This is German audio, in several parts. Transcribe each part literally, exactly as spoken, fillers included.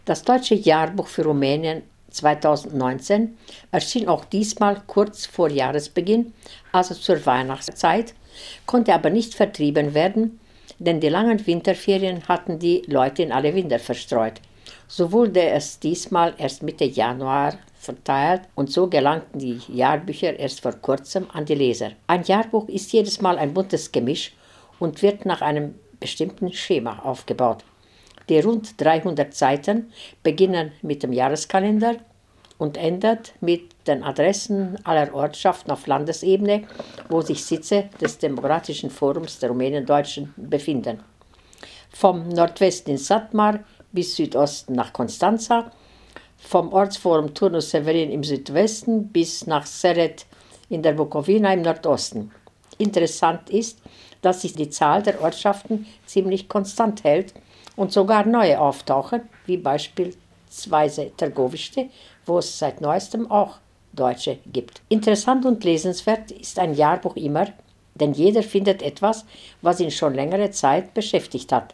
Das Deutsche Jahrbuch für Rumänien zweitausendneunzehn erschien auch diesmal kurz vor Jahresbeginn, also zur Weihnachtszeit, konnte aber nicht vertrieben werden, denn die langen Winterferien hatten die Leute in alle Winde verstreut. So wurde es diesmal erst Mitte Januar verteilt und so gelangten die Jahrbücher erst vor kurzem an die Leser. Ein Jahrbuch ist jedes Mal ein buntes Gemisch und wird nach einem bestimmten Schema aufgebaut. Die rund dreihundert Seiten beginnen mit dem Jahreskalender und endet mit den Adressen aller Ortschaften auf Landesebene, wo sich Sitze des Demokratischen Forums der Rumänen-Deutschen befinden. Vom Nordwesten in Satmar bis Südosten nach Constanța, vom Ortsforum Turnus Severin im Südwesten bis nach Seret in der Bukowina im Nordosten. Interessant ist, dass sich die Zahl der Ortschaften ziemlich konstant hält und sogar neue auftauchen, wie beispielsweise Târgoviște, wo es seit neuestem auch Deutsche gibt. Interessant und lesenswert ist ein Jahrbuch immer, denn jeder findet etwas, was ihn schon längere Zeit beschäftigt hat.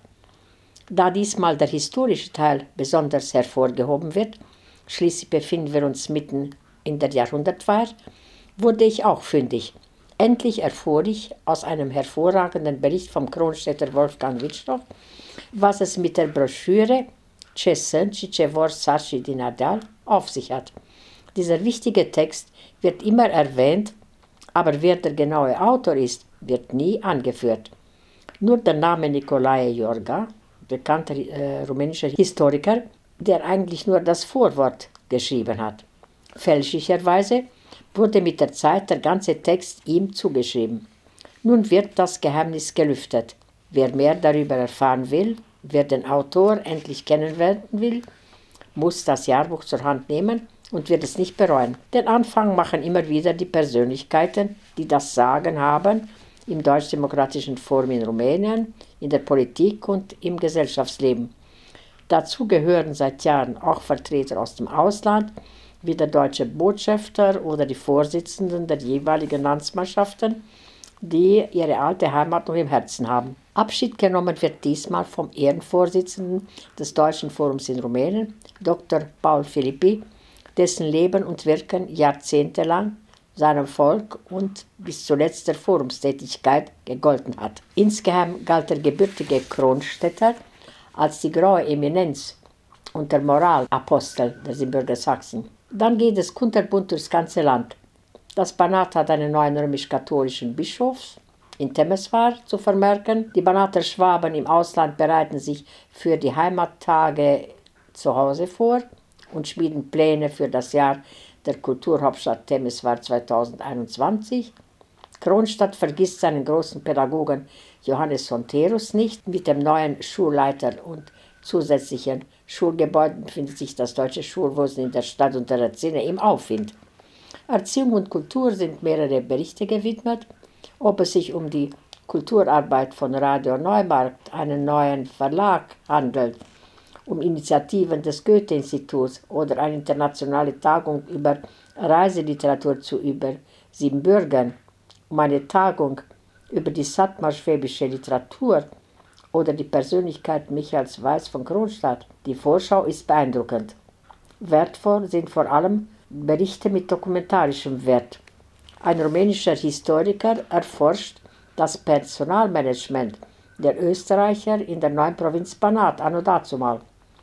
Da diesmal der historische Teil besonders hervorgehoben wird, schließlich befinden wir uns mitten in der Jahrhundertfeier, wurde ich auch fündig. Endlich erfuhr ich aus einem hervorragenden Bericht vom Kronstädter Wolfgang Wittstoff, was es mit der Broschüre Ce sunt și ce vor sașii din Ardeal auf sich hat. Dieser wichtige Text wird immer erwähnt, aber wer der genaue Autor ist, wird nie angeführt. Nur der Name Nicolae Iorga, bekannter äh, rumänischer Historiker, der eigentlich nur das Vorwort geschrieben hat. Fälschlicherweise wurde mit der Zeit der ganze Text ihm zugeschrieben. Nun wird das Geheimnis gelüftet. Wer mehr darüber erfahren will, wer den Autor endlich kennenlernen will, muss das Jahrbuch zur Hand nehmen und wird es nicht bereuen. Den Anfang machen immer wieder die Persönlichkeiten, die das Sagen haben, im Deutsch-Demokratischen Forum in Rumänien, in der Politik und im Gesellschaftsleben. Dazu gehören seit Jahren auch Vertreter aus dem Ausland, wie der deutsche Botschafter oder die Vorsitzenden der jeweiligen Landsmannschaften, die ihre alte Heimat noch im Herzen haben. Abschied genommen wird diesmal vom Ehrenvorsitzenden des Deutschen Forums in Rumänien, Doktor Paul Philippi, dessen Leben und Wirken jahrzehntelang seinem Volk und bis zuletzt der Forumstätigkeit gegolten hat. Insgeheim galt der gebürtige Kronstädter als die graue Eminenz und der Moralapostel der Siebenbürger Sachsen. Dann geht es kunterbunt durchs ganze Land. Das Banat hat einen neuen römisch-katholischen Bischof in Temeswar zu vermerken. Die Banater Schwaben im Ausland bereiten sich für die Heimattage zu Hause vor und schmieden Pläne für das Jahr der Kulturhauptstadt Temeswar zweitausendeinundzwanzig. Kronstadt vergisst seinen großen Pädagogen Johannes Sonterus nicht. Mit dem neuen Schulleiter und zusätzlichen Schulgebäuden befindet sich das deutsche Schulwesen in der Stadt und der Erzähler im Aufwind. Erziehung und Kultur sind mehrere Berichte gewidmet. Ob es sich um die Kulturarbeit von Radio Neumarkt, einen neuen Verlag, handelt, um Initiativen des Goethe-Instituts oder eine internationale Tagung über Reiseliteratur zu über Siebenbürgen, um eine Tagung über die sattmarschwäbische Literatur oder die Persönlichkeit Michaels Weiß von Kronstadt. Die Vorschau ist beeindruckend. Wertvoll sind vor allem Berichte mit dokumentarischem Wert. Ein rumänischer Historiker erforscht das Personalmanagement der Österreicher in der neuen Provinz Banat anno dazumal.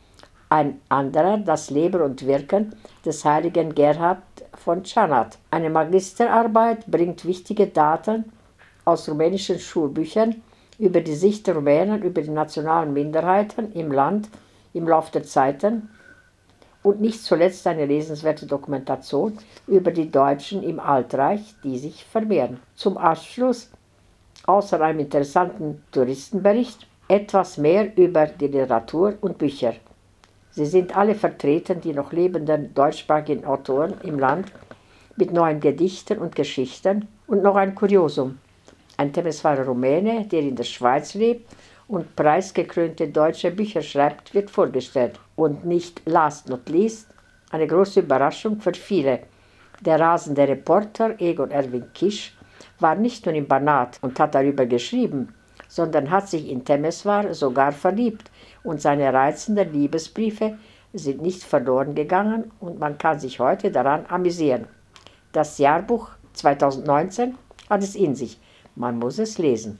Ein anderer das Leben und Wirken des heiligen Gerhard von Czanat. Eine Magisterarbeit bringt wichtige Daten aus rumänischen Schulbüchern über die Sicht der Rumänen über die nationalen Minderheiten im Land im Laufe der Zeiten und nicht zuletzt eine lesenswerte Dokumentation über die Deutschen im Altreich, die sich vermehren. Zum Abschluss, außer einem interessanten Touristenbericht, etwas mehr über die Literatur und Bücher. Sie sind alle vertreten, die noch lebenden deutschsprachigen Autoren im Land mit neuen Gedichten und Geschichten und noch ein Kuriosum. Ein Temeswarer Rumäne, der in der Schweiz lebt und preisgekrönte deutsche Bücher schreibt, wird vorgestellt. Und nicht last not least, eine große Überraschung für viele. Der rasende Reporter Egon Erwin Kisch war nicht nur in Banat und hat darüber geschrieben, sondern hat sich in Temeswar sogar verliebt und seine reizenden Liebesbriefe sind nicht verloren gegangen und man kann sich heute daran amüsieren. Das Jahrbuch zweitausendneunzehn hat es in sich. Man muss es lesen.